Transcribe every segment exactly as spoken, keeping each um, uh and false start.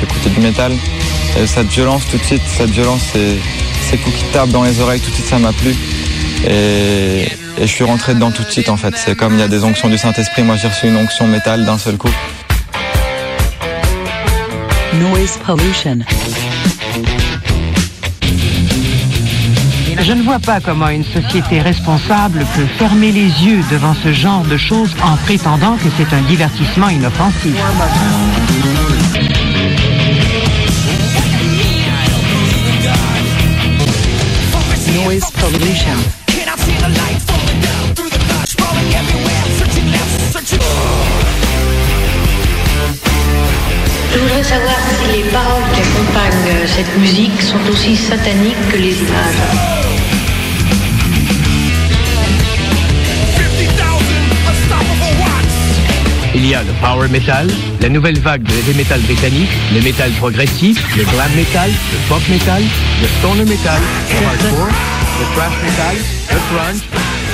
d'écouter du métal. Et cette violence tout de suite, cette violence, c'est, ces coups qui tapent dans les oreilles, tout de suite ça m'a plu. Et, et je suis rentré dedans tout de suite en fait. C'est comme il y a des onctions du Saint-Esprit, moi j'ai reçu une onction métal d'un seul coup. Noise pollution. Je ne vois pas comment une société responsable peut fermer les yeux devant ce genre de choses en prétendant que c'est un divertissement inoffensif. Noise pollution. Je voudrais savoir si les paroles qui accompagnent cette musique sont aussi sataniques que les images. Il y a le power metal, la nouvelle vague de heavy metal britannique, le metal progressif, le glam metal, le pop metal, le stoner metal, le hardcore, le thrash metal, le grunge.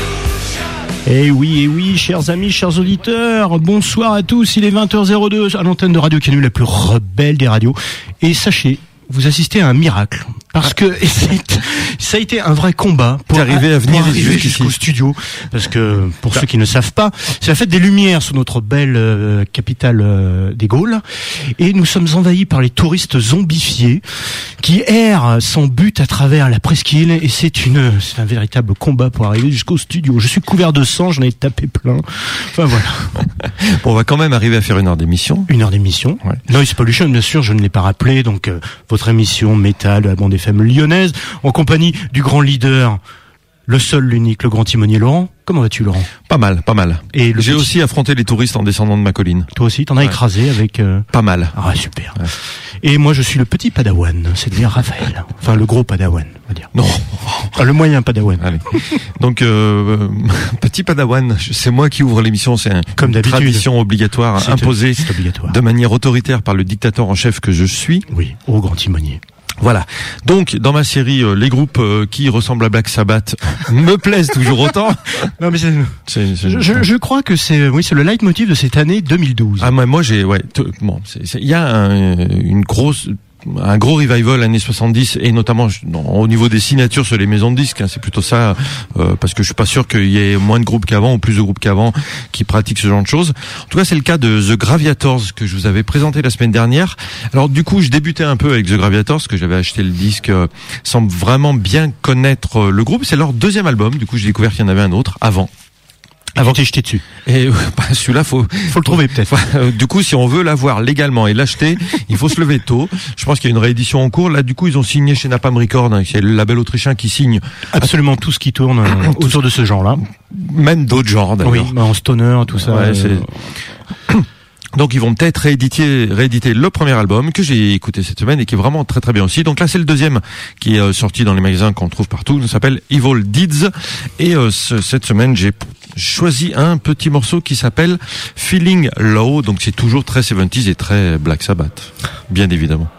Eh oui, eh oui, chers amis, chers auditeurs, bonsoir à tous, il est vingt heures zéro deux à l'antenne de Radio Canu, la plus rebelle des radios. Et sachez, vous assistez à un miracle. Parce que c'est, ça a été un vrai combat pour arriver à venir arriver jusqu'au studio. Parce que, pour bah. ceux qui ne savent pas, c'est la fête des Lumières sur notre belle euh, capitale euh, des Gaules. Et nous sommes envahis par les touristes zombifiés qui errent sans but à travers la presqu'île. Et c'est une, c'est un véritable combat pour arriver jusqu'au studio. Je suis couvert de sang, j'en ai tapé plein. Enfin voilà. Bon, on va quand même arriver à faire une heure d'émission. Une heure d'émission. Ouais. Noise Pollution, bien sûr, je ne l'ai pas rappelé. Donc, euh, votre émission métal de la bande F M lyonnaise, en compagnie du grand leader, le seul, l'unique, le grand timonier Laurent. Comment vas-tu, Laurent? Pas mal, pas mal. Et le j'ai petit... aussi affronté les touristes en descendant de ma colline. Toi aussi, t'en as ouais. écrasé avec... Euh... Pas mal. Ah, super. Ouais. Et moi, je suis le petit padawan, c'est-à-dire Raphaël. Enfin, le gros padawan, on va dire. Non. Ah, le moyen padawan. Allez. Donc, euh, petit padawan, c'est moi qui ouvre l'émission, c'est un, Comme une tradition obligatoire, c'est imposée c'est obligatoire. de manière autoritaire par le dictateur en chef que je suis. Oui, au grand timonier. Voilà. Donc, dans ma série, euh, les groupes euh, qui ressemblent à Black Sabbath me plaisent toujours autant. Non, mais c'est, c'est, c'est je, je, je crois que c'est, oui, c'est le leitmotiv de cette année deux mille douze. Ah, moi, moi j'ai, ouais, t- bon, c'est, c'est, il y a un, une grosse, un gros revival années soixante-dix et notamment non, au niveau des signatures sur les maisons de disques, hein, c'est plutôt ça, euh, parce que je suis pas sûr qu'il y ait moins de groupes qu'avant ou plus de groupes qu'avant qui pratiquent ce genre de choses. En tout cas, c'est le cas de The Graviators que je vous avais présenté la semaine dernière. Alors du coup, je débutais un peu avec The Graviators, que j'avais acheté le disque euh, sans vraiment bien connaître euh, le groupe. C'est leur deuxième album. Du coup, j'ai découvert qu'il y en avait un autre avant. Avant de jeté dessus. Et bah, celui-là, faut faut le trouver peut-être. Euh, du coup, si on veut l'avoir légalement et l'acheter, il faut se lever tôt. Je pense qu'il y a une réédition en cours. Là, du coup, ils ont signé chez Napalm Records, hein, c'est le label autrichien qui signe absolument tout ce qui tourne euh, autour de ce genre-là. Même d'autres genres, d'ailleurs. Oui, bah, en stoner, tout ça. Ouais, euh... c'est... Donc ils vont peut-être rééditer, rééditer le premier album que j'ai écouté cette semaine et qui est vraiment très très bien aussi. Donc là c'est le deuxième qui est euh, sorti dans les magasins qu'on trouve partout. Il s'appelle Evil Deeds et euh, ce, cette semaine j'ai choisi un petit morceau qui s'appelle Feeling Low. Donc c'est toujours très soixante-dix et très Black Sabbath, bien évidemment.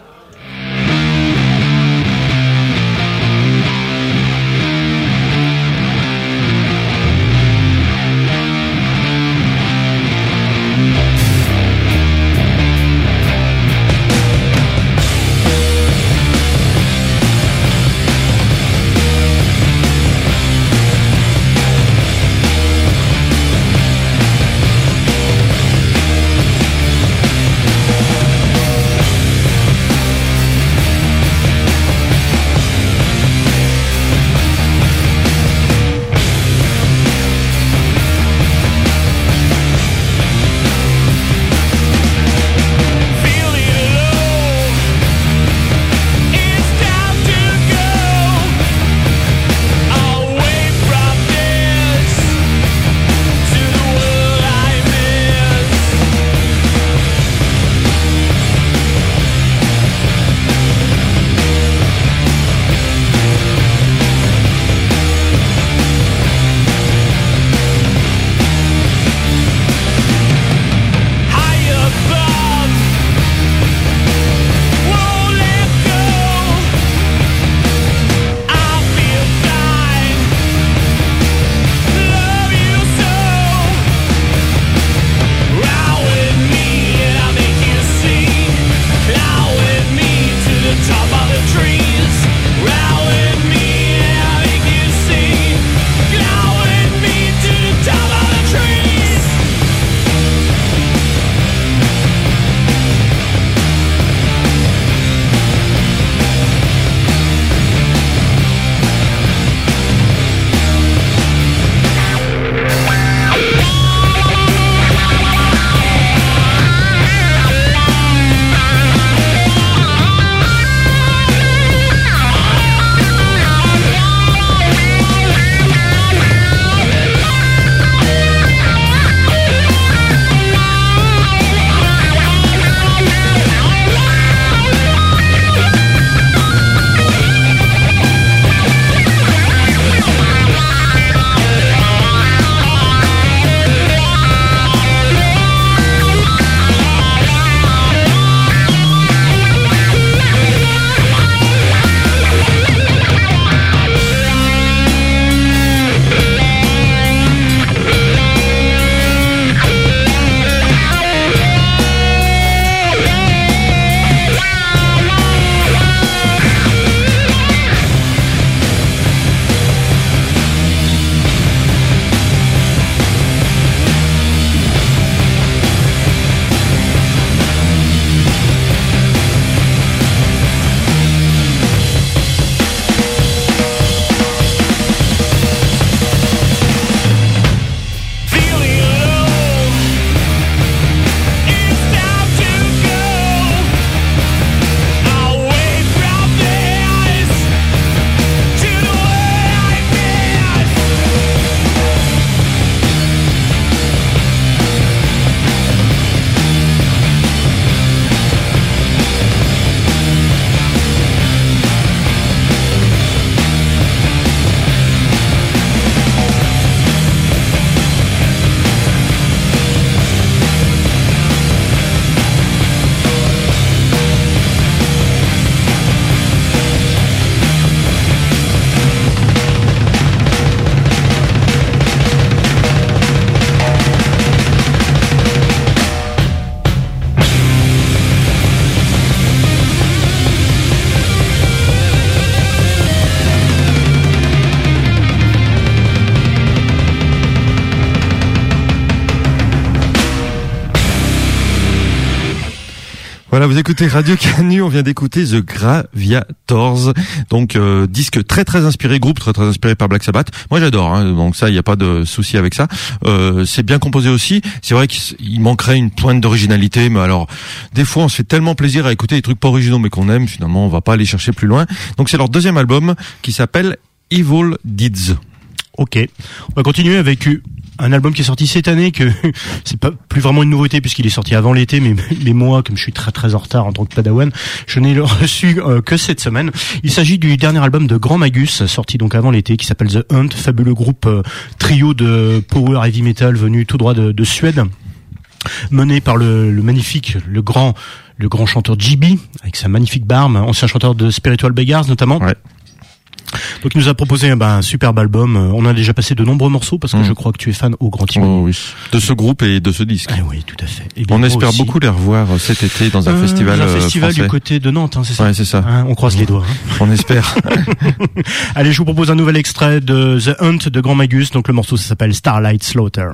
Voilà, vous écoutez Radio Canu, on vient d'écouter The Graviators, donc euh, disque très très inspiré, groupe très très inspiré par Black Sabbath. Moi j'adore, hein, donc ça il n'y a pas de souci avec ça. Euh, c'est bien composé aussi. C'est vrai qu'il manquerait une pointe d'originalité, mais alors des fois on se fait tellement plaisir à écouter des trucs pas originaux mais qu'on aime, finalement on va pas aller chercher plus loin. Donc c'est leur deuxième album qui s'appelle Evil Deeds. Ok, on va continuer avec un album qui est sorti cette année, que c'est pas plus vraiment une nouveauté puisqu'il est sorti avant l'été, mais, mais moi, comme je suis très très en retard en tant que padawan, je n'ai reçu euh, que cette semaine. Il s'agit du dernier album de Grand Magus, sorti donc avant l'été, qui s'appelle The Hunt, fabuleux groupe euh, trio de power heavy metal venu tout droit de, de Suède, mené par le, le magnifique, le grand, le grand chanteur J B, avec sa magnifique barbe, ancien chanteur de Spiritual Beggars notamment. Ouais. Donc il nous a proposé ben, un superbe album. On a déjà passé de nombreux morceaux parce que mmh. je crois que tu es fan au Grand Timon. Oh, oui. De ce groupe et de ce disque. Ah oui, tout à fait. Et bien on espère aussi. beaucoup les revoir cet été dans un euh, festival dans un festival français. Du côté de Nantes, hein, c'est ça. Ouais, c'est ça. Hein, on croise les doigts. Hein. On espère. Allez, je vous propose un nouvel extrait de The Hunt de Grand Magus. Donc le morceau ça s'appelle Starlight Slaughter.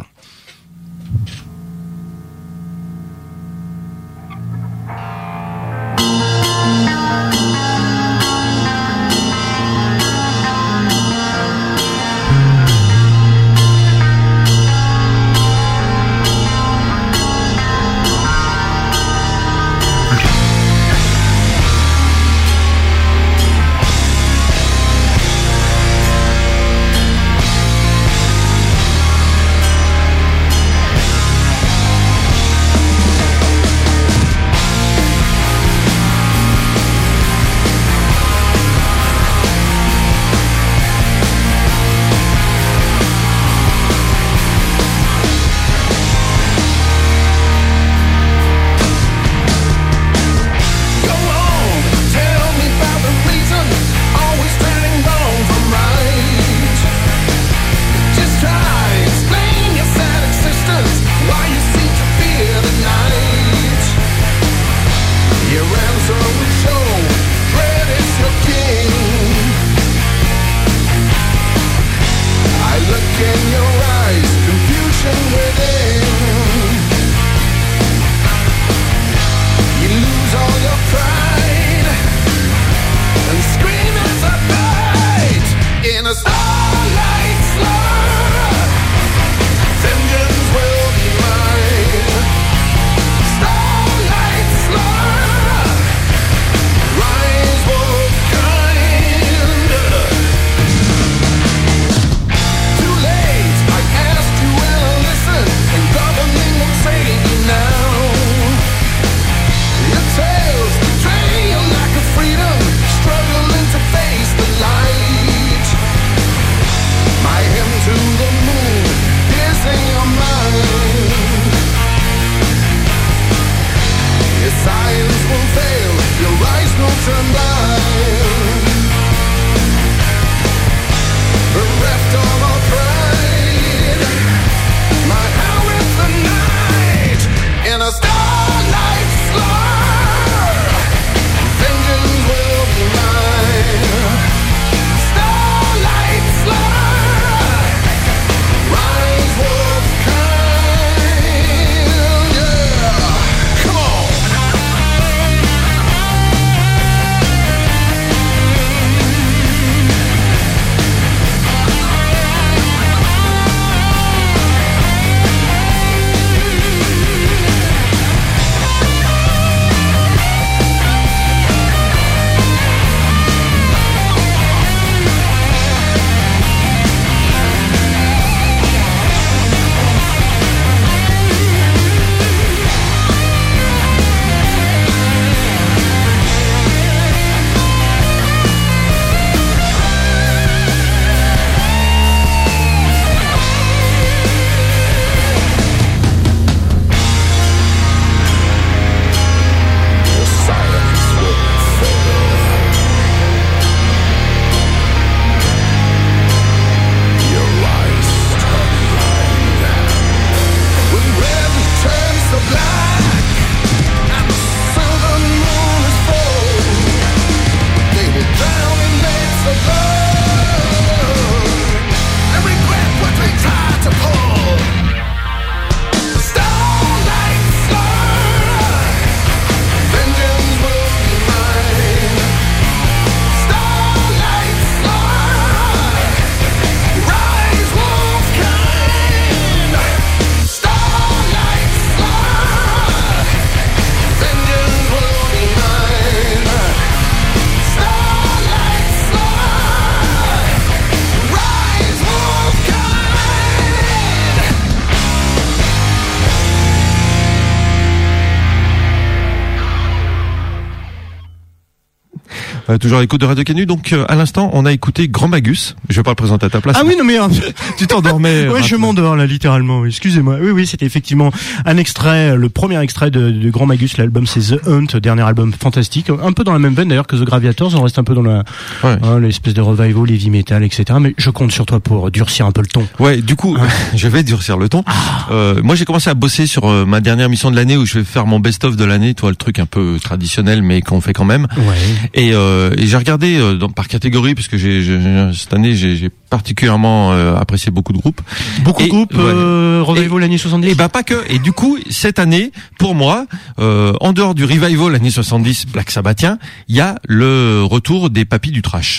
Euh, toujours à l'écoute de Radio Canu. Donc, euh, à l'instant, on a écouté Grand Magus. Je vais pas le présenter à ta place. Ah oui, non mais... Tu t'endormais. Ouais, je m'endors là, littéralement. Excusez-moi. Oui, oui, c'était effectivement un extrait, le premier extrait de, de Grand Magus. L'album, c'est The Hunt, dernier album fantastique. Un peu dans la même veine d'ailleurs que The Graviators. On reste un peu dans la, ouais. hein, l'espèce de revival, heavy metal, et cetera. Mais je compte sur toi pour durcir un peu le ton. Ouais, du coup, hein. je vais durcir le ton. Ah. Euh, moi, j'ai commencé à bosser sur euh, ma dernière mission de l'année où je vais faire mon best-of de l'année. Toi, le truc un peu traditionnel, mais qu'on fait quand même. Ouais. Et, euh, et j'ai regardé euh, dans, par catégorie parce que j'ai, j'ai cette année j'ai, j'ai particulièrement euh, apprécié beaucoup de groupes. Beaucoup et, de groupes. Ouais. Euh, revival l'année soixante-dix. Et bah pas que. Et du coup, cette année, pour moi, euh, en dehors du revival l'année soixante-dix, Black Sabbathien, il y a le retour des papis du trash.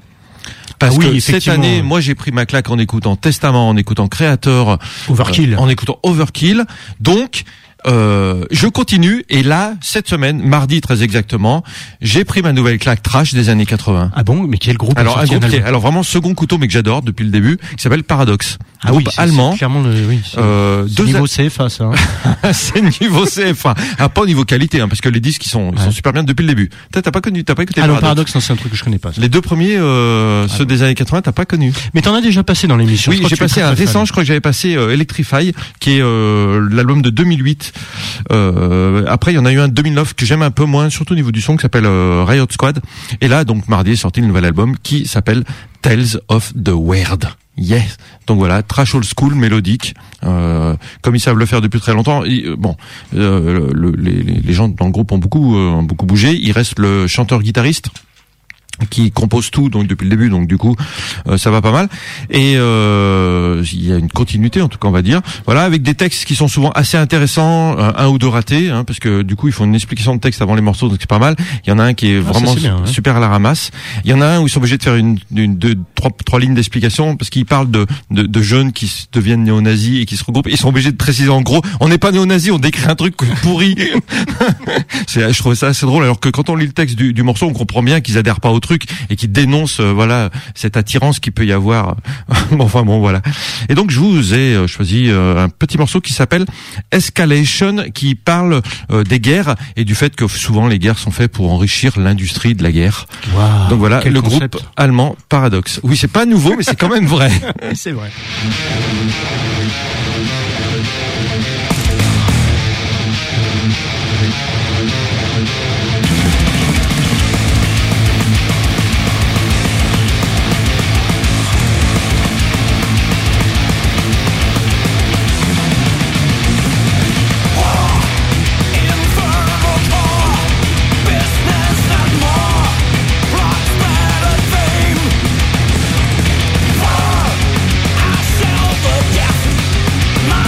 Parce ah oui, que cette année, moi j'ai pris ma claque en écoutant Testament, en écoutant Creator, Overkill, euh, en écoutant Overkill. Donc Euh, je continue et là cette semaine, mardi très exactement, j'ai pris ma nouvelle claque trash des années quatre-vingts. Ah bon, mais quel groupe? Alors un groupe qui est, alors vraiment second couteau mais que j'adore depuis le début, qui s'appelle Paradox. Ah groupe oui, c'est, allemand. C'est clairement le, oui, c'est, euh, c'est deux niveau a... C F A ça. Hein. C'est niveau C F A, ah, pas au niveau qualité, hein, parce que les disques ils sont, ils ouais. sont super bien depuis le début. T'as, t'as pas connu, t'as pas écouté ah Paradox? non, Paradox, non, c'est un truc que je connais pas. Ça. Les deux premiers, euh, ah ceux non. des années quatre-vingts, t'as pas connu. Mais t'en as déjà passé dans l'émission. Oui, j'ai passé un récent. Fan. Je crois que j'avais passé euh, Electrify, qui est euh, l'album de deux mille huit. Euh, après, il y en a eu un de deux mille neuf que j'aime un peu moins, surtout au niveau du son, qui s'appelle euh, Riot Squad. Et là, donc mardi, est sorti le nouvel album qui s'appelle Tales of the Weird. Yes. Donc voilà, trash old school, mélodique, euh, comme ils savent le faire depuis très longtemps. Et, euh, bon, euh, le, les, les gens dans le groupe ont beaucoup, euh, ont beaucoup bougé. Il reste le chanteur-guitariste qui compose tout donc depuis le début, donc du coup euh, ça va pas mal et euh, il y a une continuité en tout cas on va dire, voilà, avec des textes qui sont souvent assez intéressants, un, un ou deux ratés hein, parce que du coup ils font une explication de texte avant les morceaux donc c'est pas mal. Il y en a un qui est ah, vraiment bien, super ouais. à la ramasse. Il y en a un où ils sont obligés de faire une, une deux trois trois lignes d'explication parce qu'ils parlent de, de de jeunes qui deviennent néo-nazis et qui se regroupent. Ils sont obligés de préciser en gros on n'est pas néo-nazis, on décrit un truc pourri. C'est, je trouvais ça assez drôle alors que quand on lit le texte du, du morceau on comprend bien qu'ils adhèrent pas au truc et qui dénonce euh, voilà cette attirance qu'il peut y avoir. Enfin bon voilà. Et donc je vous ai euh, choisi euh, un petit morceau qui s'appelle Escalation, qui parle euh, des guerres et du fait que souvent les guerres sont faites pour enrichir l'industrie de la guerre. Wow, donc voilà le concept. Groupe allemand Paradox. Oui, c'est pas nouveau mais c'est quand même vrai. C'est vrai. My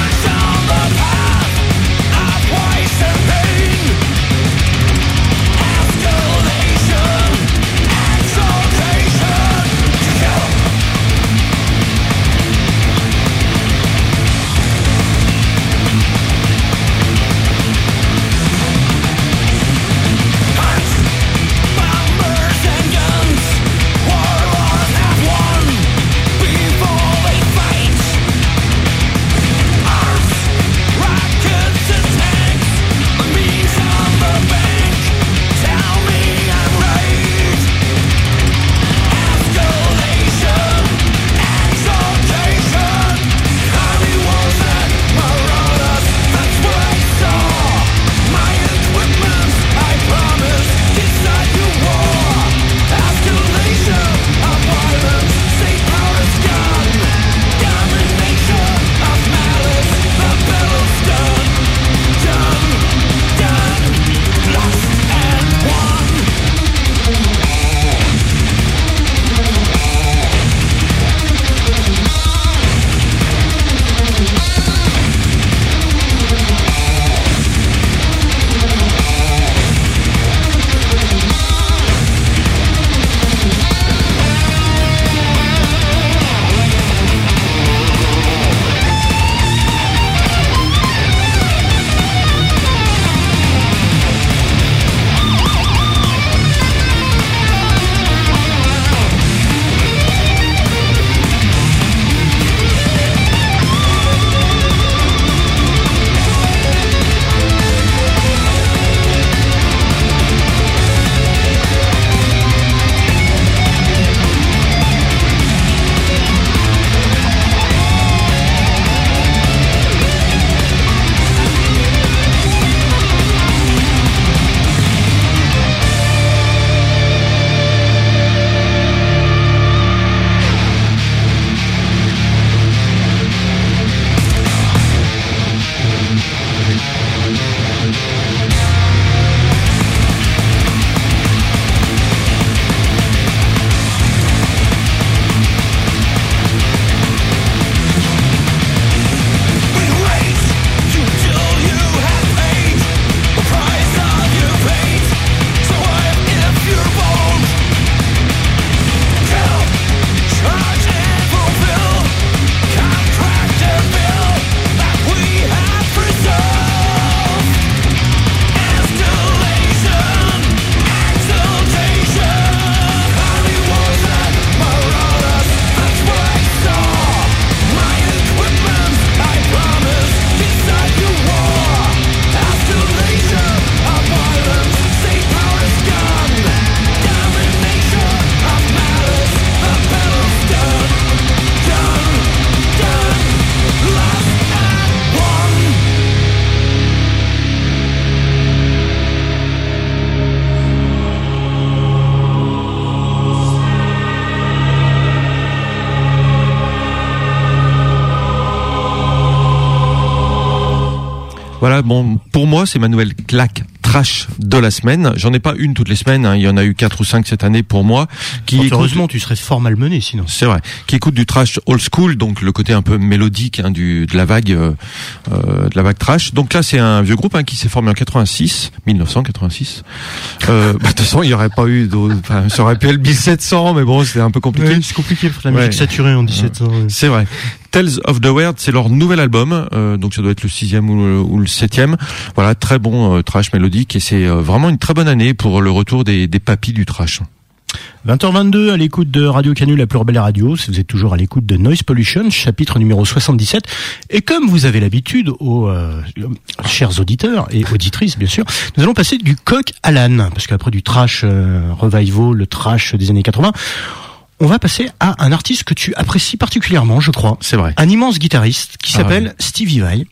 Voilà, bon, pour moi, c'est ma nouvelle claque trash de la semaine. J'en ai pas une toutes les semaines, hein. Il y en a eu quatre ou cinq cette année pour moi. Qui écoute... Heureusement, tu serais fort malmené sinon. C'est vrai. Qui écoute du trash old school, donc le côté un peu mélodique hein, du de la vague, euh, de la vague trash. Donc là, c'est un vieux groupe hein, qui s'est formé en quatre-vingt-six, dix-neuf cent quatre-vingt-six. Euh, bah, de toute façon, il y aurait pas eu d'autres. Enfin, ça aurait pu être mille sept cents, mais bon, c'était un peu compliqué. Ouais, c'est compliqué pour la musique ouais. saturée en dix-sept cents. Ouais. C'est vrai. Tales of the Weird, c'est leur nouvel album, euh, donc ça doit être le sixième ou le, ou le septième. Voilà, très bon euh, trash mélodique et c'est euh, vraiment une très bonne année pour le retour des, des papis du trash. vingt heures vingt-deux à l'écoute de Radio Canu, la plus rebelle radio. Vous êtes toujours à l'écoute de Noise Pollution, chapitre numéro soixante-dix-sept. Et comme vous avez l'habitude, aux euh, chers auditeurs et auditrices, bien sûr, nous allons passer du coq à l'âne, parce qu'après du trash euh, revival, le trash des années quatre-vingts, on va passer à un artiste que tu apprécies particulièrement, je crois. C'est vrai. Un immense guitariste qui ah, s'appelle ouais. Stevie Vai.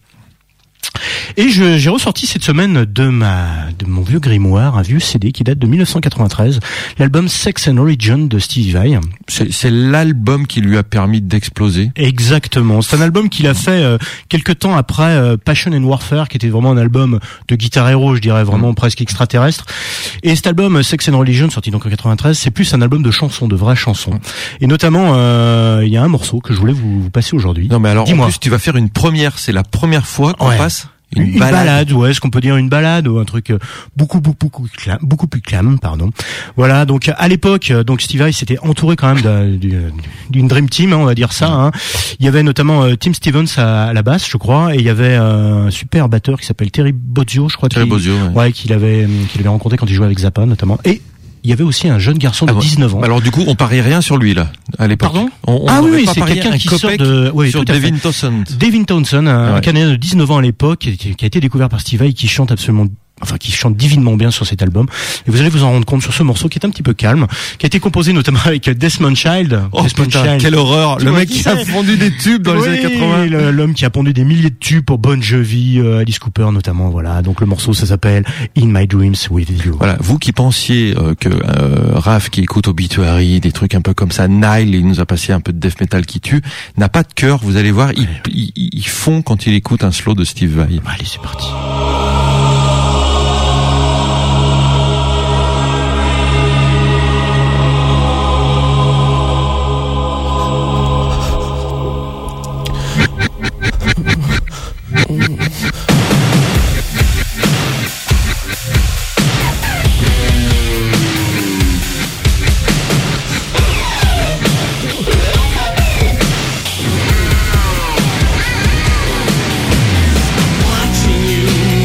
Et je, j'ai ressorti cette semaine de ma, de mon vieux grimoire, un vieux C D qui date de mille neuf cent quatre-vingt-treize, l'album Sex and Origin de Stevie Vai. C'est, c'est l'album qui lui a permis d'exploser. Exactement. C'est un album qu'il a fait euh, quelques temps après euh, Passion and Warfare, qui était vraiment un album de guitare héros, je dirais, vraiment mmh. presque extraterrestre. Et cet album Sex and Religion, sorti donc en quatre-vingt-treize, c'est plus un album de chansons, de vraies chansons. Et notamment, euh, il y a un morceau que je voulais vous, vous passer aujourd'hui. Non mais alors, Dis-moi. en plus, tu vas faire une première. C'est la première fois qu'on ouais. passe Une, une balade. balade, ouais, est-ce qu'on peut dire une balade ou un truc beaucoup beaucoup beaucoup clam, beaucoup plus calme, pardon. Voilà, donc à l'époque, donc Stevie Vai s'était entouré quand même d'un, d'une dream team, hein, on va dire ça. Hein. Il y avait notamment euh, Tim Stevens à, à la basse, je crois, et il y avait euh, un super batteur qui s'appelle Terry Bozzio, je crois. Terry Bozzio, ouais. ouais, qu'il avait qu'il avait rencontré quand il jouait avec Zappa notamment. Et il y avait aussi un jeune garçon de ah, dix-neuf ans. Alors du coup, on parie rien sur lui là, à l'époque. Pardon on, on Ah oui, oui pas c'est quelqu'un qui sort de oui, sur Devin Townsend. Devin Townsend, un ouais. Canadien de dix-neuf ans à l'époque, qui, qui a été découvert par Stevie Vai, qui chante absolument, enfin qui chante divinement bien sur cet album. Et vous allez vous en rendre compte sur ce morceau qui est un petit peu calme, qui a été composé notamment avec Desmond Child. Oh Desmond putain, Child. quelle horreur! Le mec qui a fondu des tubes dans oui, les années quatre-vingts. Le, l'homme qui a pondu des milliers de tubes pour Bon Jovi, euh, Alice Cooper notamment. Voilà. Donc le morceau, ça s'appelle In My Dreams With You. Voilà. Vous qui pensiez euh, que euh, Raph qui écoute Obituary, des trucs un peu comme ça, Nile, il nous a passé un peu de death metal qui tue, n'a pas de cœur. Vous allez voir, il, il, il fond quand il écoute un slow de Steve Vai. Allez, c'est parti. Watching you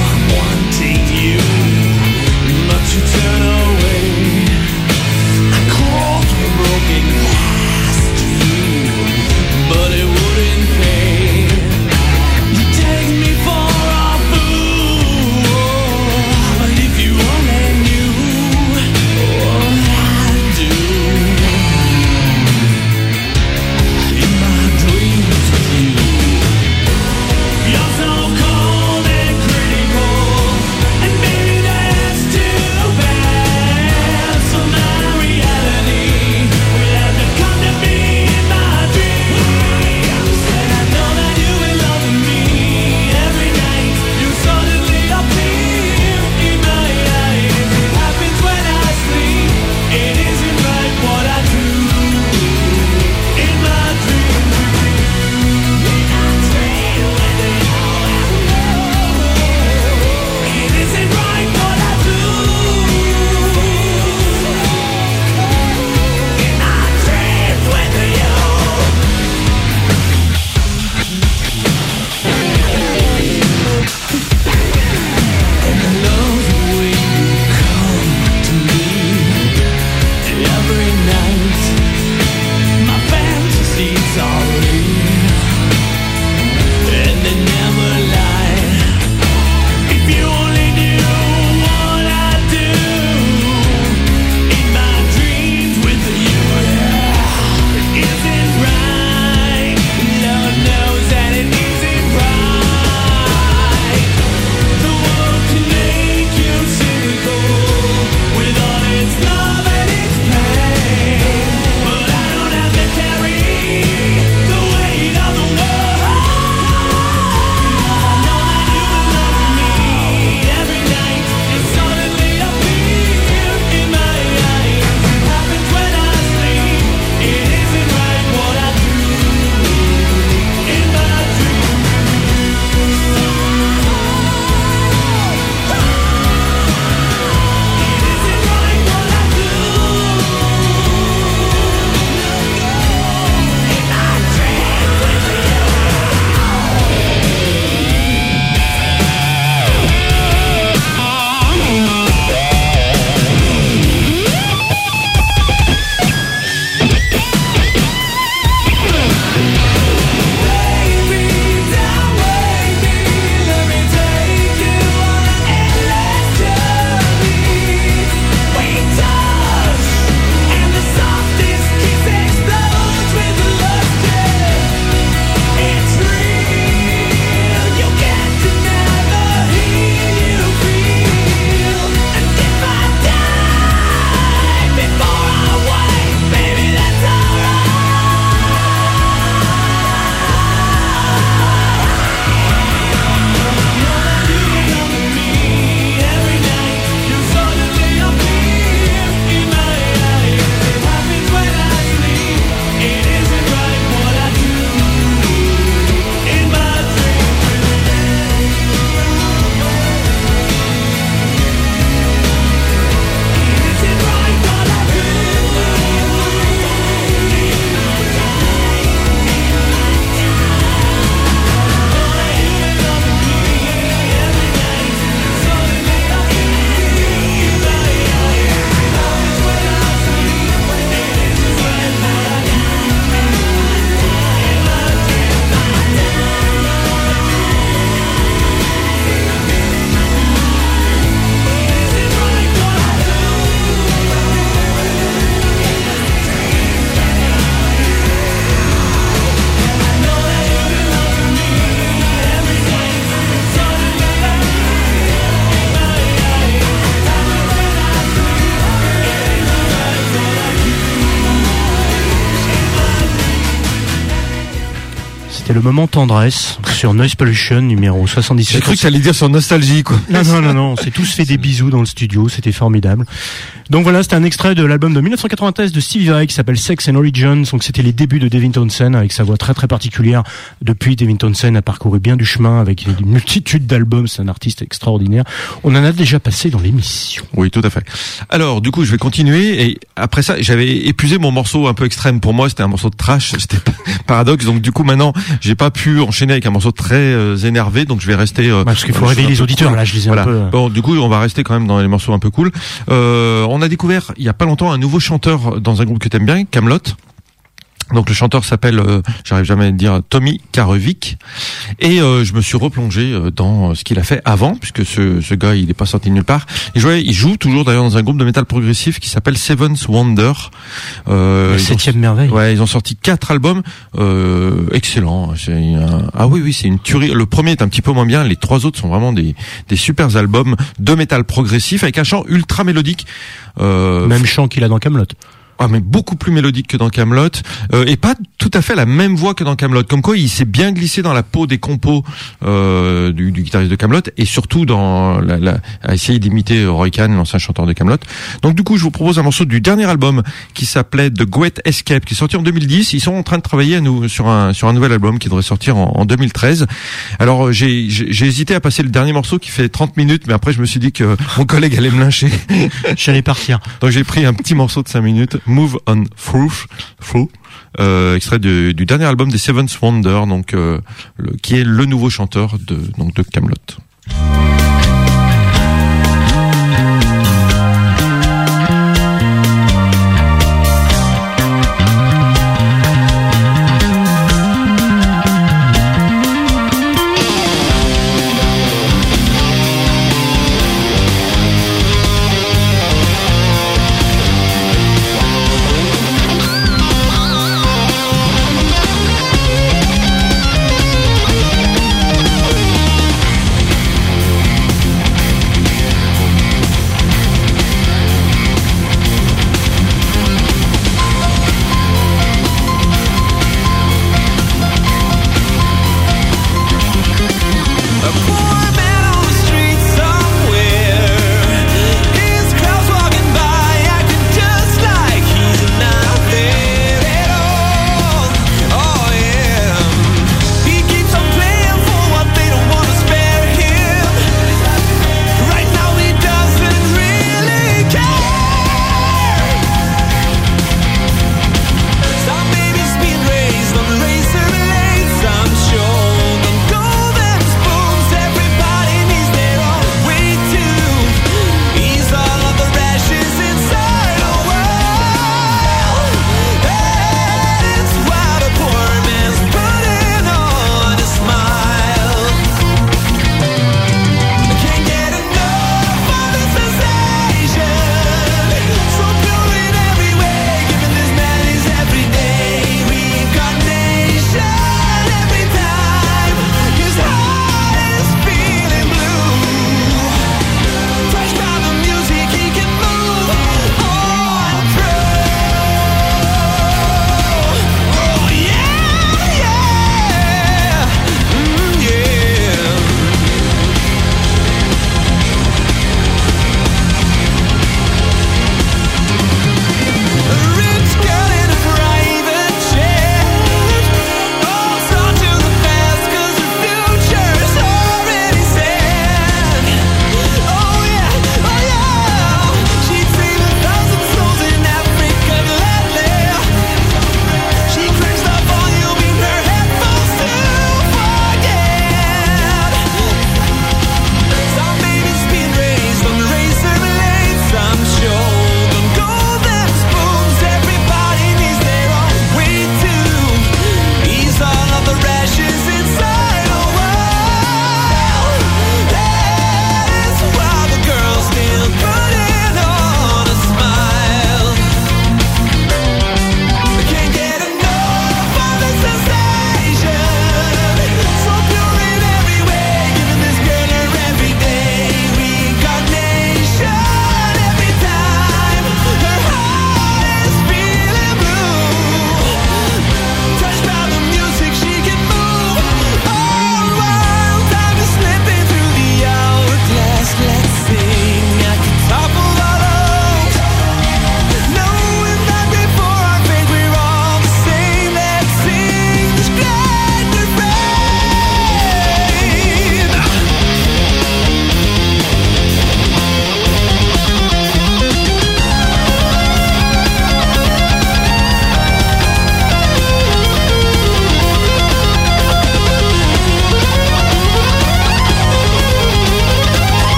C'était le moment tendresse sur Noise Pollution numéro soixante-dix-sept. J'ai cru que t'allais dire sur nostalgie, quoi. Non, non, non, non, on s'est tous fait des bisous dans le studio, c'était formidable. Donc voilà, c'était un extrait de l'album de dix-neuf cent quatre-vingt-treize de Stevie Vai qui s'appelle Sex and Origins. Donc c'était les débuts de Devin Townsend avec sa voix très très particulière. Depuis, Devin Townsend a parcouru bien du chemin avec une multitude d'albums. C'est un artiste extraordinaire. On en a déjà passé dans l'émission. Oui, tout à fait. Alors, du coup, je vais continuer. Et après ça, j'avais épuisé mon morceau un peu extrême pour moi. C'était un morceau de trash. C'était paradoxe. Donc du coup, maintenant, j'ai pas pu enchaîner avec un morceau très euh, énervé. Donc je vais rester. Euh, ouais, parce qu'il faut réveiller les auditeurs. Cool. Là, je disais voilà. un peu. Bon, du coup, on va rester quand même dans les morceaux un peu cool. Euh, on a découvert il y a pas longtemps un nouveau chanteur dans un groupe que t'aimes bien, Kaamelott. Donc le chanteur s'appelle, euh, j'arrive jamais à dire, Tommy Karevik, et euh, je me suis replongé dans ce qu'il a fait avant, puisque ce, ce gars il est pas sorti de nulle part. Il jouait, il joue toujours d'ailleurs dans un groupe de métal progressif qui s'appelle Seventh Wonder. Euh, La septième ont, merveille. Ouais, ils ont sorti quatre albums, euh, excellents. C'est un, ah oui oui, c'est une tuerie. Le premier est un petit peu moins bien, les trois autres sont vraiment des des super albums de métal progressif avec un chant ultra mélodique. Euh, Même chant qu'il a dans Kaamelott. Ah, mais beaucoup plus mélodique que dans Kaamelott, euh, et pas tout à fait la même voix que dans Kaamelott. Comme quoi, il s'est bien glissé dans la peau des compos euh, du, du guitariste de Kaamelott, et surtout dans la, la, à essayer d'imiter Roy Khan, l'ancien chanteur de Kaamelott. Donc du coup, je vous propose un morceau du dernier album qui s'appelait The Great Escape, qui est sorti en deux mille dix. Ils sont en train de travailler à nous sur un sur un nouvel album qui devrait sortir en, en deux mille treize. Alors j'ai, j'ai j'ai hésité à passer le dernier morceau qui fait trente minutes, mais après je me suis dit que mon collègue allait me lyncher. J'allais partir. Donc j'ai pris un petit morceau de cinq minutes. Move on Through, through euh, extrait de, du dernier album des Seventh Wonder, donc euh, le, qui est le nouveau chanteur de donc de Kaamelott.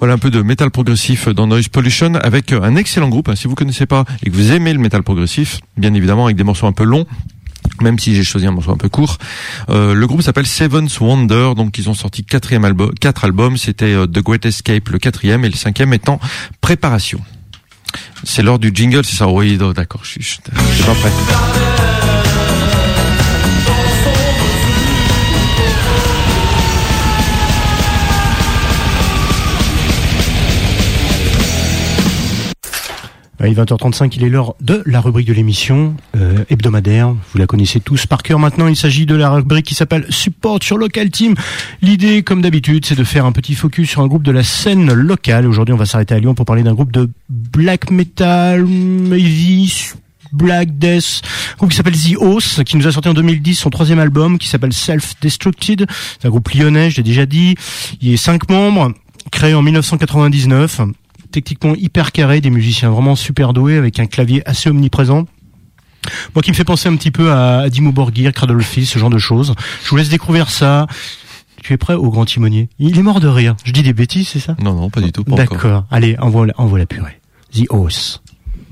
Voilà un peu de métal progressif dans Noise Pollution avec un excellent groupe. Si vous connaissez pas et que vous aimez le métal progressif, bien évidemment avec des morceaux un peu longs, même si j'ai choisi un morceau un peu court. Euh, le groupe s'appelle Seventh Wonder, donc ils ont sorti quatrième album, quatre albums. C'était euh, The Great Escape, le quatrième, et le cinquième est en préparation. C'est l'heure du jingle, c'est ça? Oui, d'accord, je suis, je suis pas prêt. Il est vingt heures trente-cinq, il est l'heure de la rubrique de l'émission euh, hebdomadaire. Vous la connaissez tous par cœur maintenant. Il s'agit de la rubrique qui s'appelle Support sur Local Team. L'idée, comme d'habitude, c'est de faire un petit focus sur un groupe de la scène locale. Aujourd'hui, on va s'arrêter à Lyon pour parler d'un groupe de black metal, heavy, black death, un groupe qui s'appelle The Oath, qui nous a sorti en deux mille dix son troisième album, qui s'appelle Self-Destructed. C'est un groupe lyonnais, je l'ai déjà dit. Il y a cinq membres, créé en dix-neuf cent quatre-vingt-dix-neuf. Techniquement hyper carré, des musiciens vraiment super doués avec un clavier assez omniprésent. Moi qui me fait penser un petit peu à Dimmu Borgir, Cradle Filth, ce genre de choses. Je vous laisse découvrir ça. Tu es prêt au grand timonier? Il est mort de rire. Je dis des bêtises, c'est ça? Non, non, pas du tout. Pas D'accord. Encore. Allez, envoie, envoie la purée. The Oath.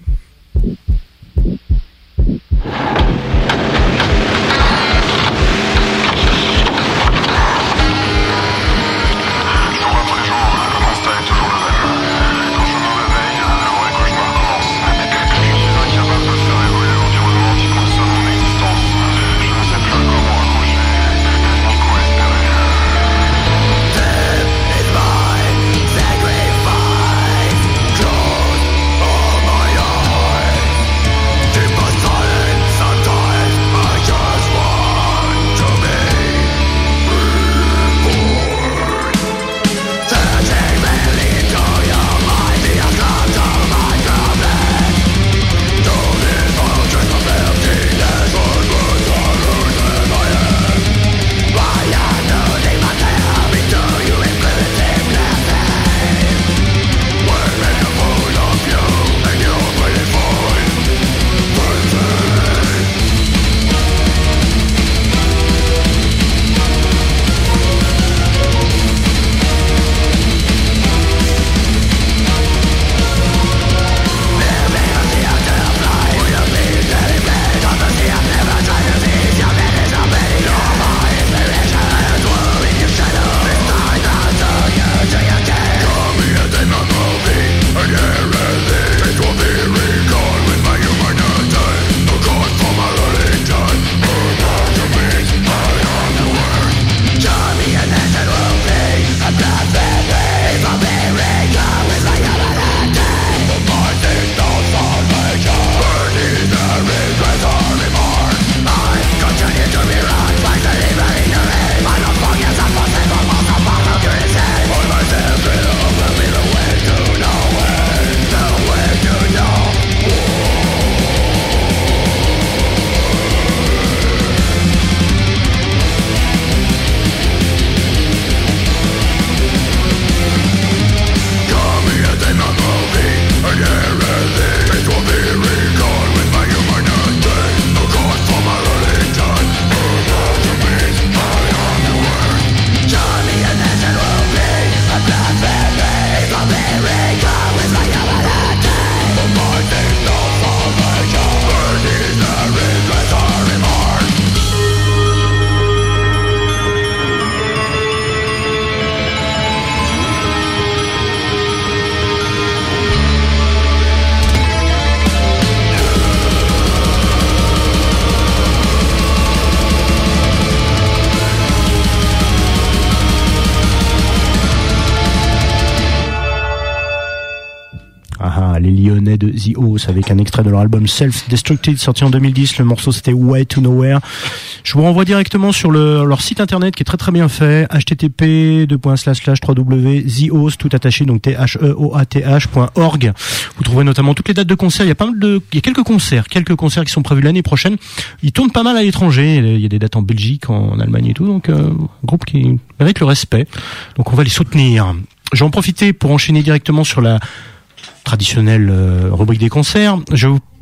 Les Lyonnais de The Oath avec un extrait de leur album Self-Destructed sorti en deux mille dix. Le morceau c'était Way to Nowhere. Je vous renvoie directement sur le, leur site internet qui est très très bien fait, h t t p deux points slash slash w w w point the oath tout attaché donc t h e o a t h point org. Vous trouverez notamment toutes les dates de concerts. Il y a pas mal de, il y a quelques concerts, quelques concerts qui sont prévus l'année prochaine. Ils tournent pas mal à l'étranger. Il y a des dates en Belgique, en Allemagne et tout. Donc euh, un groupe qui mérite le respect. Donc on va les soutenir. Je vais en profiter pour enchaîner directement sur la traditionnelle euh, rubrique des concerts. Je vais vous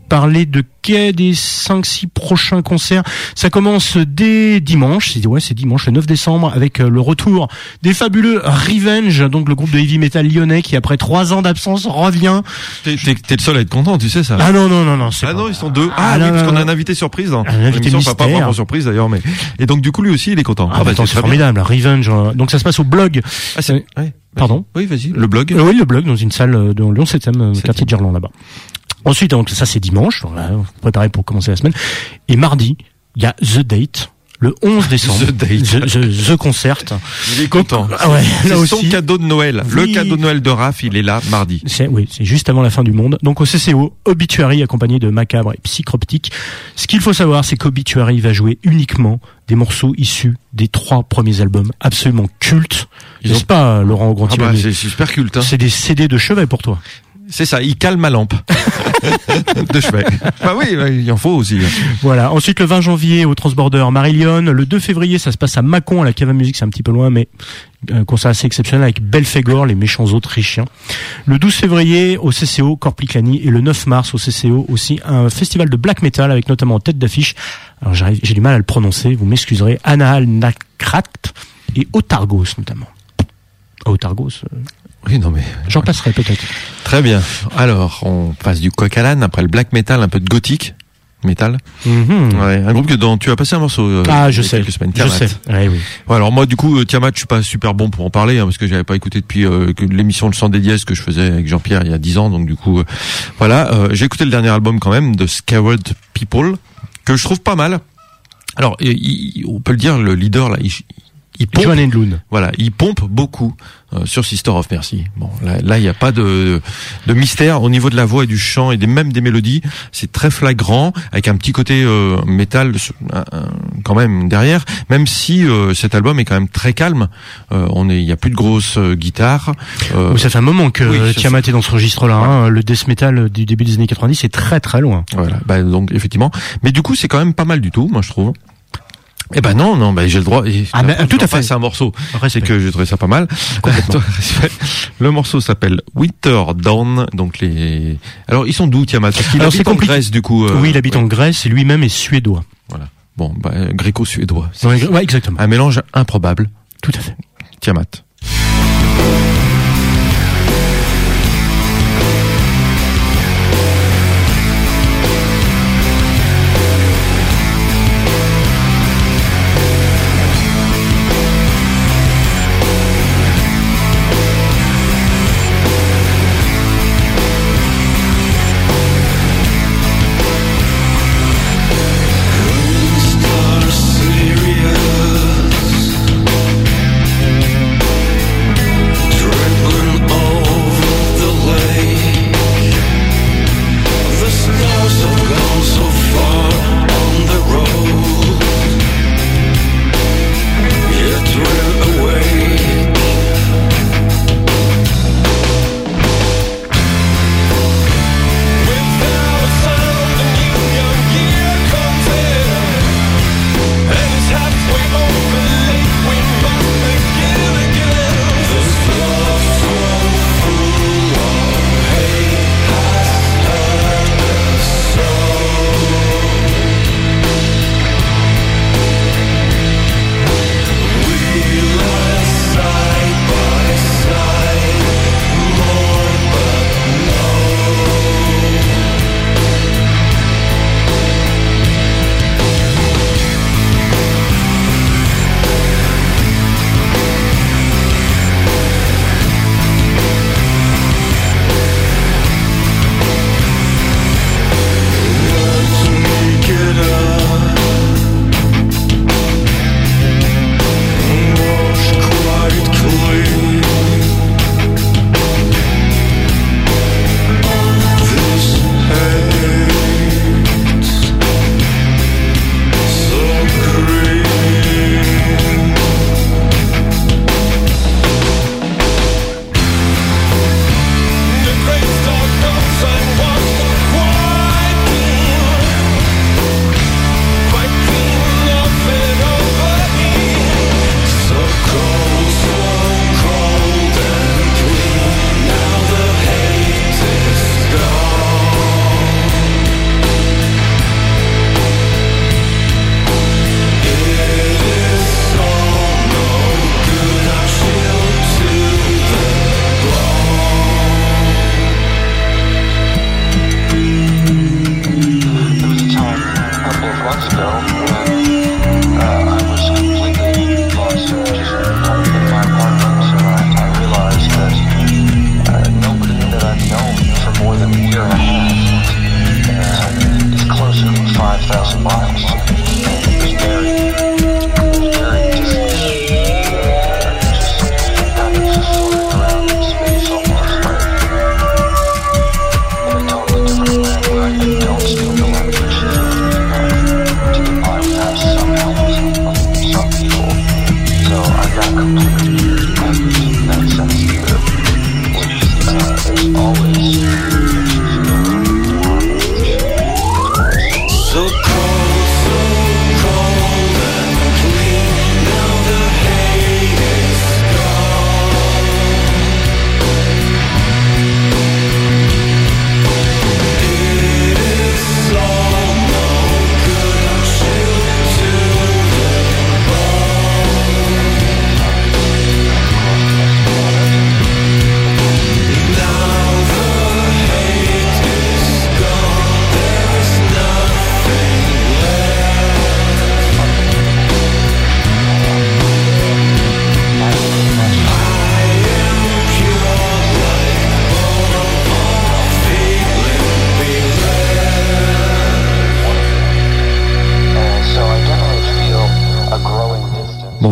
parler de quai des cinq six prochains concerts. Ça commence dès dimanche, c'est ouais, c'est dimanche le neuf décembre avec le retour des fabuleux Revenge, donc le groupe de heavy metal lyonnais qui après trois ans d'absence revient. T'es, t'es, t'es le seul à être content, tu sais ça. Ah non non non non, c'est Ah pas... non, ils sont deux. Ah, Ah, oui, non, parce non, qu'on a non. un invité surprise dans Un invité l'émission, pas mystère. vraiment surprise d'ailleurs, mais et donc du coup lui aussi il est content. Ah, bah, attends, c'est très bien. formidable, Revenge. euh, Donc ça se passe au blog. Ah, c'est... Euh, ouais, vas-y. Pardon. Oui, vas-y. Le blog. Euh, oui, le blog dans une salle euh, de Lyon septième, euh, Septième. quartier de Gerland là-bas. Ensuite, donc ça c'est dimanche, voilà, préparé pour commencer la semaine. Et mardi, il y a The Date, le onze décembre. The Date. The, the, the Concert. Il est content. Ah ouais, C'est là son aussi. cadeau de Noël. Oui. Le cadeau de Noël de Raph, il est là mardi. C'est, oui, c'est juste avant la fin du monde. Donc au C C O, Obituary accompagné de Macabre et Psychroptic. Ce qu'il faut savoir, c'est qu'Obituary va jouer uniquement des morceaux issus des trois premiers albums absolument cultes. Ils N'est-ce ont- pas, Laurent Ah bah, Grand-Timonier? c'est super culte. Hein. C'est des C D de chevet pour toi. C'est ça, il calme ma lampe de chevet. Bah oui, il en faut aussi. Voilà. Ensuite, le vingt janvier au Transborder Marillion. Le deux février, ça se passe à Mâcon, à la Cave à Musique, c'est un petit peu loin, mais un concert assez exceptionnel avec Belphégor, les méchants Autrichiens. Le douze février au C C O, Corpliclani, et le neuf mars au C C O aussi un festival de black metal avec notamment en tête d'affiche, alors j'arrive, j'ai du mal à le prononcer, vous m'excuserez, Anahal Nakrakt et Otargos notamment. Otargos, euh, Oui, non mais j'en passerai peut-être. très bien. Alors, on passe du coq à l'âne après le black metal, un peu de gothique metal. Mhm. Ouais, un groupe que dont tu as passé un morceau. euh, Ah, il je y a sais, quelques semaines, je Tiamat. sais. Ouais, oui. Ouais, alors moi du coup euh, Tiamat, je suis pas super bon pour en parler hein, parce que j'avais pas écouté depuis euh, que l'émission Le Sang des Dièses que je faisais avec Jean-Pierre il y a dix ans, donc du coup euh, voilà, euh, j'ai écouté le dernier album quand même de Scared People que je trouve pas mal. Alors il, il- on peut le dire, le leader là, il, il pompe, Johan Englund. voilà, il pompe beaucoup euh, sur Sister of Mercy. Bon, là, là, il n'y a pas de, de mystère au niveau de la voix et du chant et des, même des mélodies. C'est très flagrant, avec un petit côté euh, métal un- un- quand même derrière. Même si euh, cet album est quand même très calme. Euh, on est, il y a plus de grosses euh, guitares. Euh, Oui, ça fait un moment que oui, euh, ça Tiamat est dans ce registre-là. Hein. Le death metal du début des années quatre-vingt-dix, c'est très très loin. Voilà, bah donc effectivement. Mais du coup, c'est quand même pas mal du tout, moi je trouve. Eh ben non, non, bah j'ai le droit. Et Ah, ben, tout à fait. C'est un morceau. C'est Respect. que j'ai trouvé ça pas mal. Complètement. Respect. Le morceau s'appelle Winter Dawn. Donc les. Alors ils sont d'où Tiamat? Parce qu'il Alors, c'est habite en compliqué. Grèce du coup. euh, oui, il habite ouais. en Grèce et lui-même est suédois. Voilà. Bon, bah euh, gréco-suédois. C'est Ouais, ouais, exactement. un mélange improbable. Tout à fait. Tiamat. Stars serious.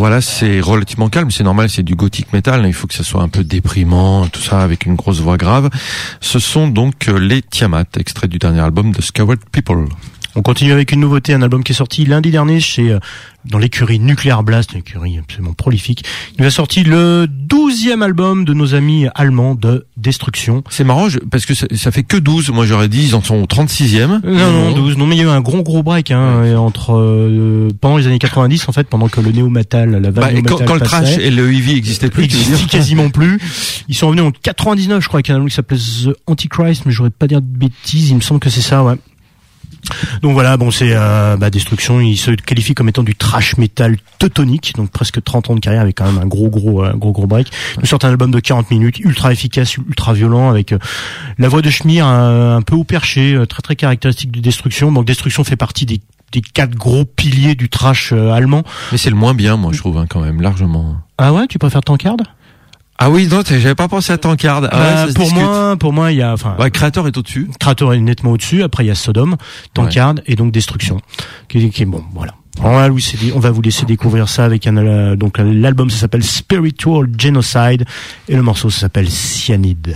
voilà, c'est relativement calme, c'est normal, c'est du gothic metal, il faut que ça soit un peu déprimant, tout ça avec une grosse voix grave. Ce sont donc les Tiamat, extrait du dernier album de Scoured People. On continue avec une nouveauté, un album qui est sorti lundi dernier chez euh, dans l'écurie Nuclear Blast, une écurie absolument prolifique. Il nous a sorti le douzième album de nos amis allemands de Destruction. C'est marrant je, parce que ça, ça fait que douze, moi j'aurais dit ils en sont au trente-sixième. Euh, non, non, douze. Non, mais il y a eu un gros gros break hein, ouais. entre euh, pendant les années quatre-vingt-dix en fait, pendant que le néo-metal, la vague bah, néo-metal quand, quand le trash et le heavy existaient plus, existaient quasiment plus. Ils sont revenus en quatre-vingt-dix-neuf, je crois, avec un album qui s'appelait The Antichrist, mais je voudrais pas dire de bêtises, il me semble que c'est ça, ouais. Donc voilà, bon c'est euh, bah, Destruction, il se qualifie comme étant du trash metal teutonique, donc presque trente ans de carrière avec quand même un gros gros euh, gros gros break. Nous sort un album de quarante minutes, ultra efficace, ultra violent, avec euh, la voix de Schmier un, un peu au perché, euh, très très caractéristique de Destruction. Donc Destruction fait partie des des quatre gros piliers du trash euh, allemand. Mais c'est le moins bien, moi je trouve hein, quand même largement. Ah ouais, tu préfères Tankard ? Ah oui, non, j'avais pas pensé à Tankard. Ah bah, ouais, pour moi, pour moi, il y a, enfin, ouais, Créateur est au-dessus. Créateur est nettement au-dessus. Après, il y a Sodom, Tankard ouais. et donc Destruction, qui, qui est bon, voilà. Alors là, oui, on va vous laisser découvrir ça avec un, euh, donc l'album, ça s'appelle Spiritual Genocide et le morceau, ça s'appelle Cyanide.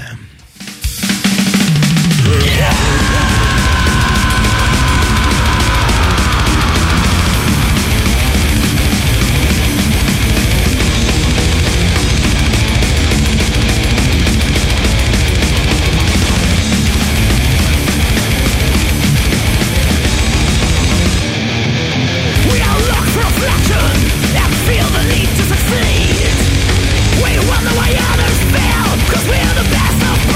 Yeah. Feel the need to succeed. We wonder why others fail, 'cause we're the best of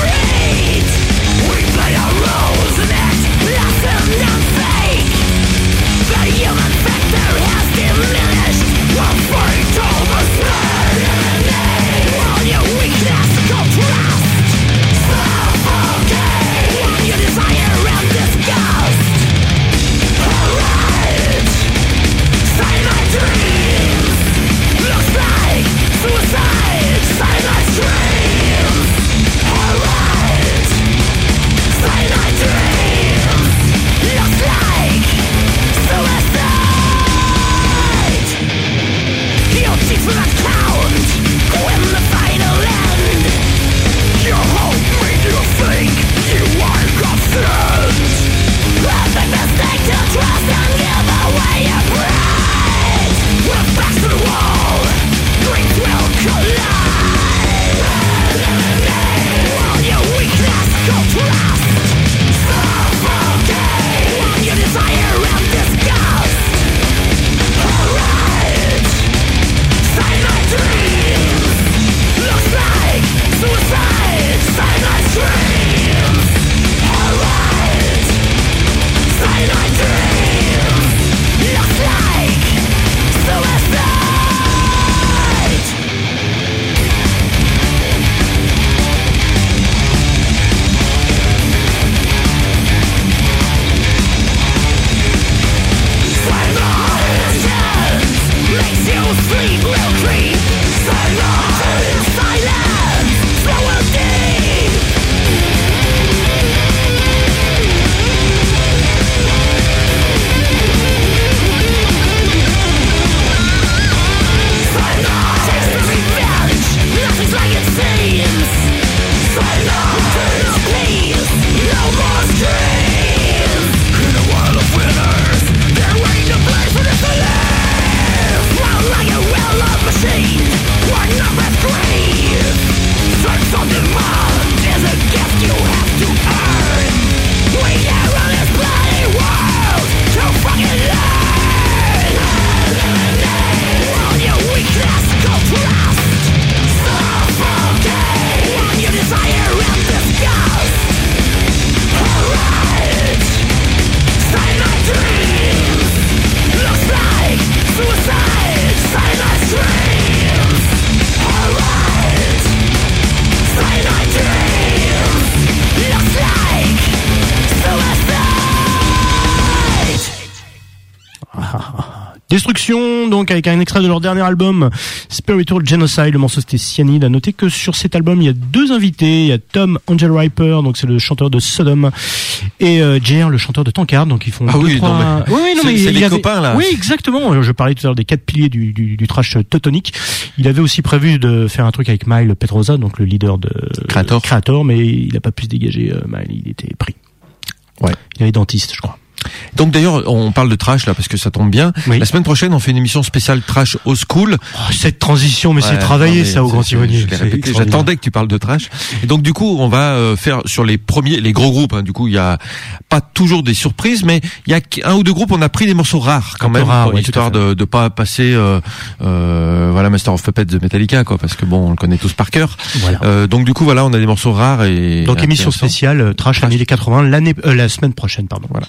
Destruction, donc avec un extrait de leur dernier album Spiritual Genocide. Le morceau c'était Cyanide. À noter que sur cet album il y a deux invités. Il y a Tom Angel Riper, donc c'est le chanteur de Sodom, et euh, Jer, le chanteur de Tankard. Donc ils font ah deux, oui, trois... non, mais oui, oui, non, c'est, mais c'est il les y avait... copains là. Oui, exactement. Je parlais tout à l'heure des quatre piliers du, du, du trash teutonique. Il avait aussi prévu de faire un truc avec Mile Petrosa, donc le leader de Creator, Creator, mais il a pas pu se dégager. euh, Mile, il était pris. Ouais. Il avait dentiste, je crois. Donc d'ailleurs, on parle de trash là parce que ça tombe bien. Oui. La semaine prochaine, on fait une émission spéciale trash old school. Oh, cette transition, mais Ouais, c'est travaillé non, mais ça au c'est- Grand c'est- Tivoli. je l'ai C'est répété. extraordinaire. J'attendais que tu parles de trash. Et donc du coup, on va euh, faire sur les premiers, les gros groupes. Hein. Du coup, il y a pas toujours des surprises, mais il y a un ou deux groupes. On a pris des morceaux rares quand Un peu même, rares, pour oui, histoire tout à fait. de de pas passer, euh, euh, voilà, Master of Puppets de Metallica, quoi, parce que bon, on le connaît tous par cœur. Voilà. Euh, donc du coup, voilà, on a des morceaux rares et Donc émission intéressants. spéciale euh, trash Trash. années quatre-vingts l'année euh, la semaine prochaine, pardon. Voilà.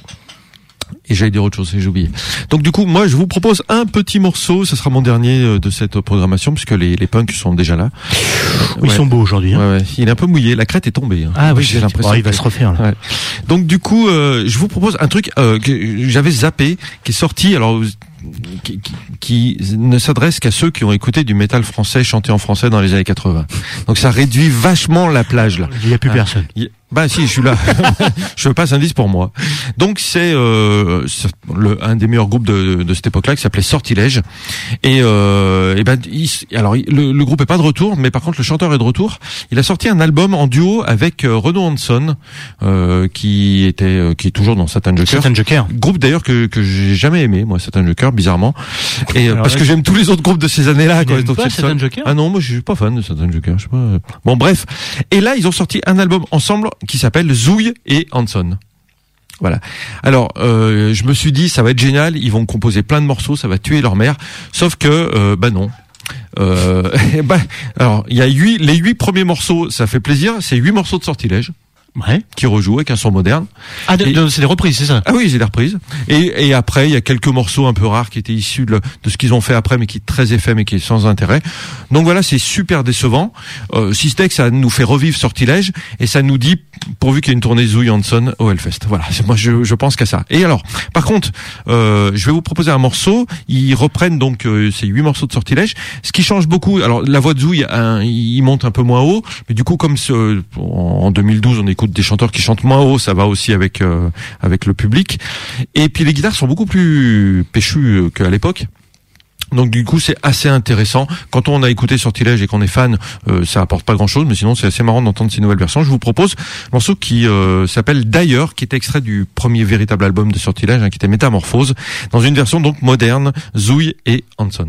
Et j'allais dire autre chose, j'ai oublié. Donc du coup, moi, je vous propose un petit morceau. Ce sera mon dernier euh, de cette programmation, puisque les, les punks sont déjà là. Ils Ouais. sont beaux aujourd'hui. Hein. Ouais, ouais. Il est un peu mouillé. La crête est tombée. Hein. Ah oui, j'ai l'impression. Bon, il va que- se refaire là. Ouais. Donc du coup, euh, je vous propose un truc euh, que j'avais zappé, qui est sorti. Alors. Qui, qui, qui ne s'adresse qu'à ceux qui ont écouté du métal français chanté en français dans les années quatre-vingts. Donc ça réduit vachement la plage là. Il n'y a plus Ah. personne. Il- Bah si, je suis là. Je passe un disque pour moi. Donc c'est euh, c'est le un des meilleurs groupes de, de cette époque-là qui s'appelait Sortilège. Et, euh, et ben il, alors il- le, le groupe est pas de retour, mais par contre le chanteur est de retour. Il a sorti un album en duo avec euh, Renaud Hanson, euh, qui était euh, qui est toujours dans Satan Joker. Satan Joker. Groupe d'ailleurs que que j'ai jamais aimé, moi, Satan Joker, bizarrement. Et euh, Alors parce là, que j'aime tous les autres groupes de ces années-là. Tu quoi. n'aimes Donc, pas c'est le Satan seul. Joker Ah non, moi je suis pas fan de Satan Joker. Je sais pas. Bon bref. Et là ils ont sorti un album ensemble qui s'appelle Zouille et Hanson. Voilà. Alors, euh, je me suis dit, ça va être génial. Ils vont composer plein de morceaux, ça va tuer leur mère. Sauf que, euh, bah non. Euh, bah, alors, il y a huit, les huit premiers morceaux, ça fait plaisir. C'est huit morceaux de Sortilège Ouais. qui rejouent avec un son moderne. Ah, de- Et- de- c'est des reprises, c'est ça. Ah oui, c'est des reprises. Et, et après, il y a quelques morceaux un peu rares qui étaient issus de, de ce qu'ils ont fait après, mais qui est très épais, mais qui est sans intérêt. Donc voilà, c'est super décevant. Euh, si ce n'est que ça nous fait revivre Sortilège, et ça nous dit, pourvu qu'il y ait une tournée Zouille Hanson au Hellfest. Voilà, c'est, moi je, je pense qu'à ça. Et alors, par contre, euh, je vais vous proposer un morceau. Ils reprennent donc euh, ces huit morceaux de Sortilège. Ce qui change beaucoup, alors la voix de Zouille, hein, il monte un peu moins haut, mais du coup, comme ce, en deux mille douze, on écoute des chanteurs qui chantent moins haut, ça va aussi avec euh, avec le public. Et puis les guitares sont beaucoup plus péchues euh, qu'à l'époque. Donc du coup c'est assez intéressant. Quand on a écouté Sortilège et qu'on est fan, euh, ça apporte pas grand chose, mais sinon c'est assez marrant d'entendre ces nouvelles versions. Je vous propose un morceau qui euh, s'appelle D'ailleurs, qui est extrait du premier véritable album de Sortilège, hein, qui était Métamorphose, dans une version donc moderne, Zouille et Hanson.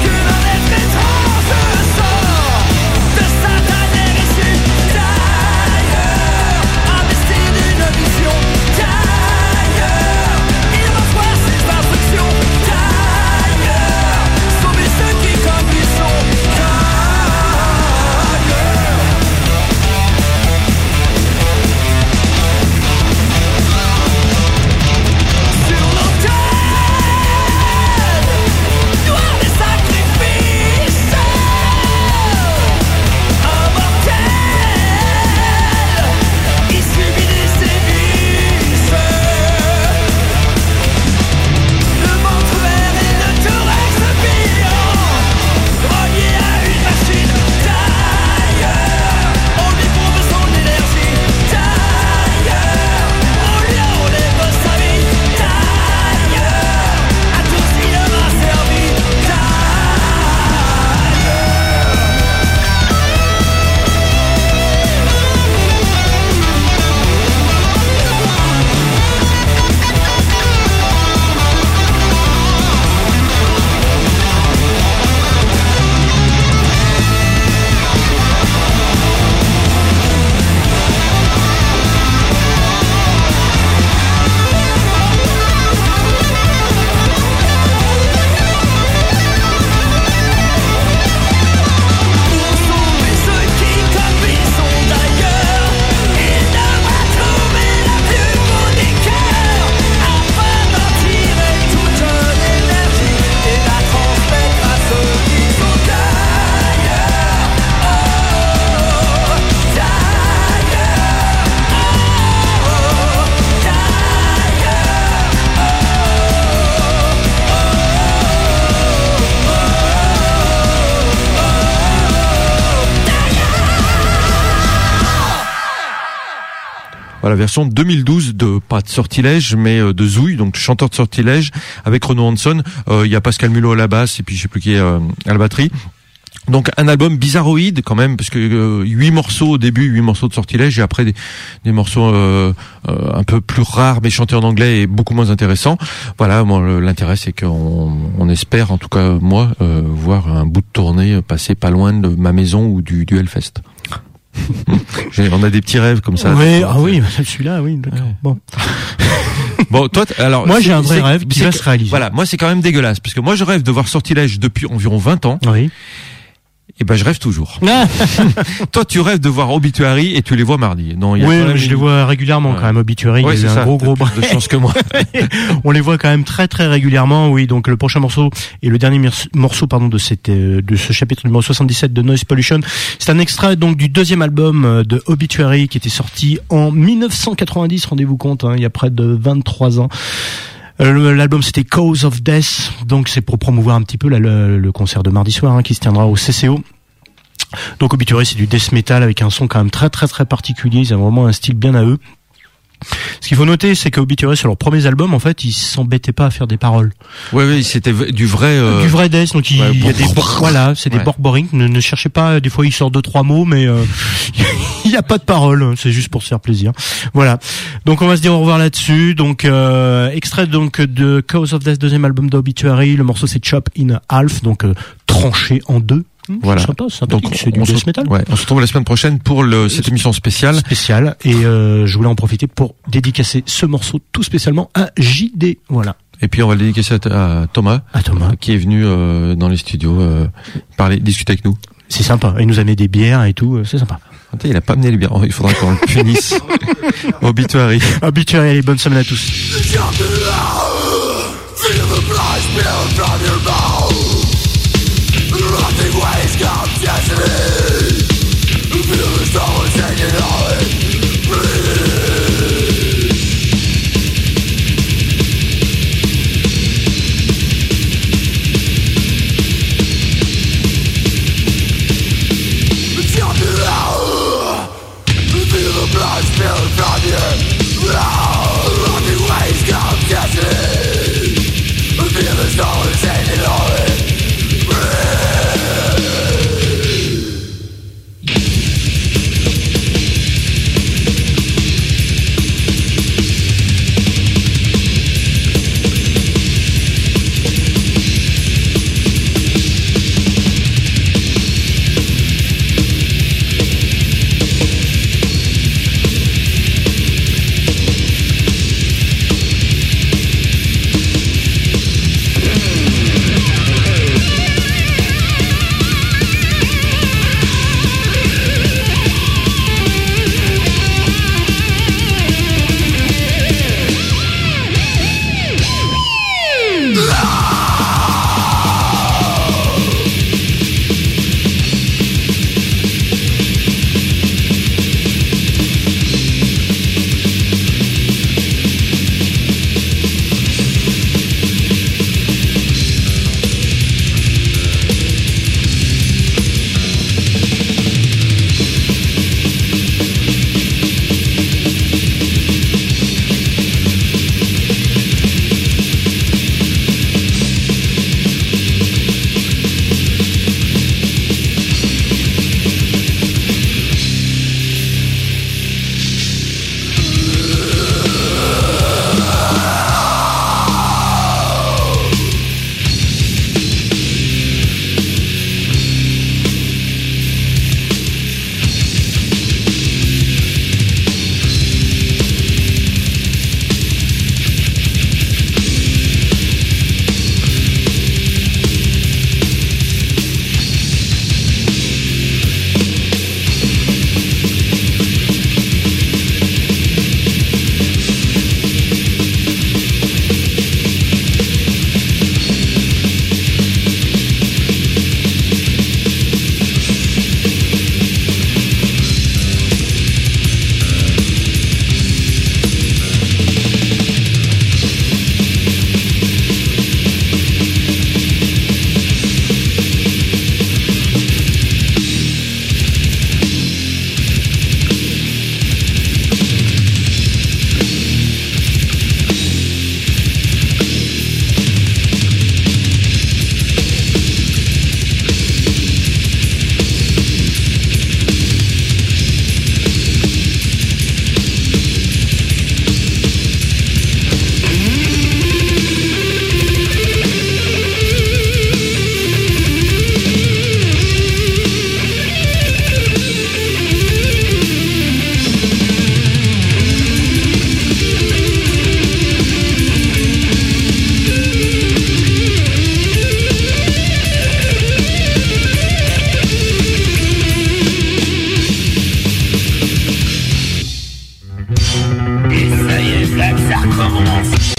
Étrange sort de Satan et issu Voilà, version deux mille douze de, pas de Sortilège, mais euh, de Zouille, donc chanteur de Sortilège, avec Renaud Hanson. Euh, Il y a Pascal Mulot à la basse, et puis je sais plus qui est euh, à la batterie. Donc un album bizarroïde quand même, parce que euh, huit morceaux au début, huit morceaux de Sortilège, et après des, des morceaux euh, euh, un peu plus rares, mais chantés en anglais et beaucoup moins intéressants. Voilà, moi l'intérêt c'est qu'on on espère, en tout cas moi, euh, voir un bout de tournée passer pas loin de ma maison ou du, du Hellfest. On a des petits rêves comme ça. Oui, ah oui, celui-là, oui. D'accord. Ouais. Bon. Bon, toi, t- alors. Moi, j'ai un vrai rêve qui va se réaliser. Voilà, moi, c'est quand même dégueulasse, parce que moi, je rêve de voir Sortilège depuis environ vingt ans. Oui. Et ben, je rêve toujours. Toi, tu rêves de voir Obituary et tu les vois mardi. Non, il y a oui, quand même je une... les vois régulièrement ouais. quand même. Obituary, ouais, il y a un un gros gros de chance que moi. On les voit quand même très très régulièrement. Oui, donc le prochain morceau et le dernier morceau, pardon, de cette de ce chapitre numéro soixante-dix-sept de Noise Pollution, c'est un extrait donc du deuxième album de Obituary qui était sorti en mille neuf cent quatre-vingt-dix. Rendez-vous compte, hein, il y a près de vingt-trois ans. L'album c'était Cause of Death, donc c'est pour promouvoir un petit peu là, le, le concert de mardi soir hein, qui se tiendra au C C O. Donc Obituary c'est du death metal avec un son quand même très très très particulier, ils ont vraiment un style bien à eux. Ce qu'il faut noter, c'est que Obituary sur leurs premiers albums, en fait, ils s'embêtaient pas à faire des paroles. Oui, oui, c'était du vrai, euh... du vrai death. Donc il ouais, y a des, voilà, c'est des ouais. borborings. Ne, ne cherchez pas. Des fois, ils sortent deux trois mots, mais euh, il y a pas de paroles. C'est juste pour se faire plaisir. Voilà. Donc on va se dire au revoir là-dessus. Donc euh, extrait donc de Cause of Death, deuxième album d'Obituary. Le morceau c'est Chop in Half, donc euh, tranché en deux. Mmh, voilà. C'est sympa, c'est donc c'est du on, death se, metal. ouais, on se retrouve la semaine prochaine pour le, cette émission spéciale. Spéciale. Et euh, je voulais en profiter pour dédicacer ce morceau tout spécialement à J D. Voilà. Et puis on va le dédicacer à, à Thomas, à Thomas, qui est venu euh, dans les studios euh, parler, discuter avec nous. C'est sympa. Il nous a mis des bières et tout. C'est sympa. Attends, il a pas amené les bières. Il faudra qu'on le punisse. Obituary. Obituary. Allez, bonne semaine à tous. Rotting waves come destiny. Feel the stars hanging on. Breathe.